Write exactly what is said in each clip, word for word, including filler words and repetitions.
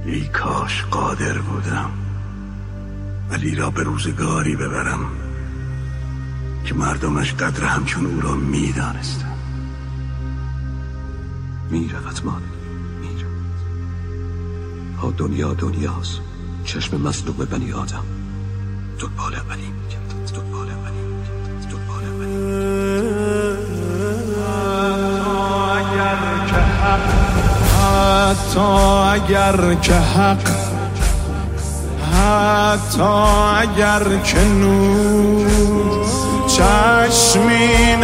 ای کاش قادر بودم علی را به روزگاری ببرم که مردمش قدر همچون او را می دانستن. می رود مان می رود. ها دنیا دنیاست، چشم مظلوم بنی آدم دنبال علی می گردد، دنبال علی می گردد، دنبال علی می حتی اگر که حق، حتی اگر که نور چشمی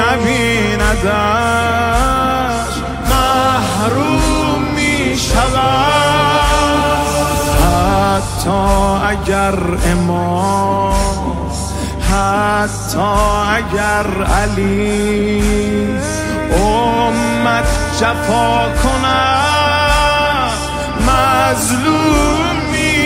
نبیندش محروم می شود. حتی اگر امام، حتی اگر علی امت جفا کند مظلوم می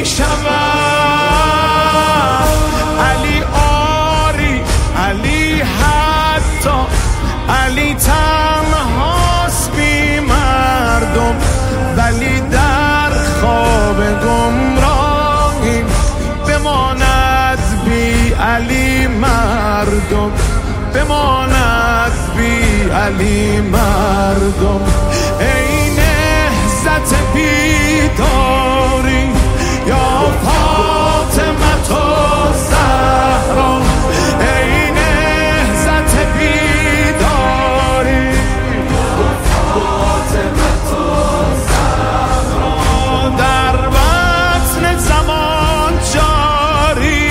شود. علی آری، علی حتی، علی تنهاست بی مردم، ولی در خواب گمراهی بماند بی علی مردم، بماند بی علی مردم. ای نهضت بیداری یا فاطمه و زهرا، ای نهضت بیداری یا فاطمه و زهرا، در بطن زمان جاری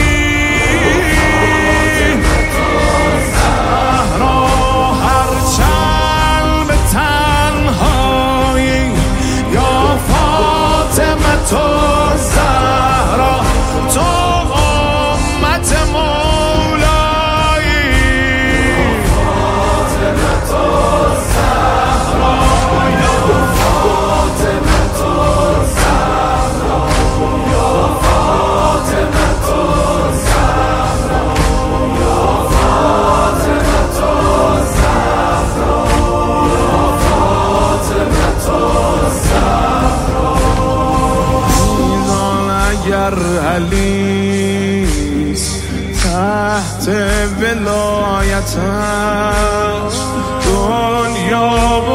تو زهرا، تو امت مولایی. فاطمه تو زهرا، یا فاطمه تو زهرا، یا فاطمه تو زهرا، یا فاطمه تو زهرا، یا فاطمه تو زهرا. اگر علیست تحت ولایتش دنیا و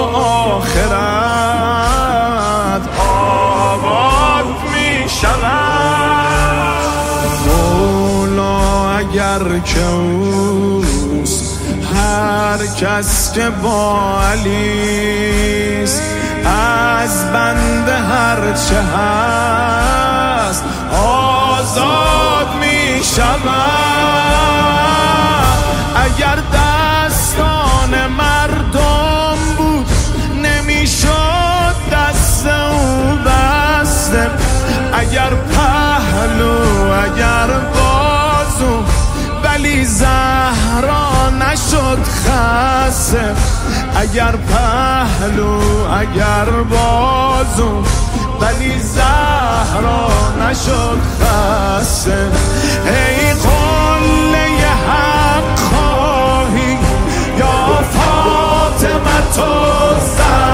آخرت آباد می شود. مولا اگر که اوست هر کس که با علیست از بنده هر چه هست آزاد می شود. اگر دستان مردم بود نمی شد دست او بسته، اگر پهلو اگر بازو ولی زهرا نشد خسته، اگر پهلو اگر بازو ولی زهرا نشد خسته. ای قله حق خواهی یا فاطمه تو زهرا،